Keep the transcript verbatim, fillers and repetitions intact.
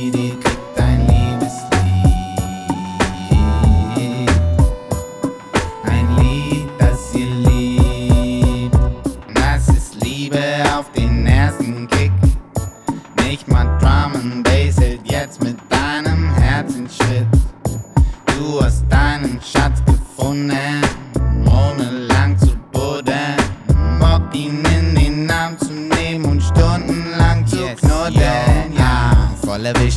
die kriegt ein Liebeslied. Ein Lied, das ihr liebt. Das ist Liebe auf den ersten Kick. Nicht mal Drum and Bass hält jetzt mit deinem Herzensschritt. Du hast deinen Schatz gefunden, ohne lang zu buddeln. Bock ihn in den Arm zu nehmen und stundenlang zu yes, knuddeln. Ja, voll erwischt.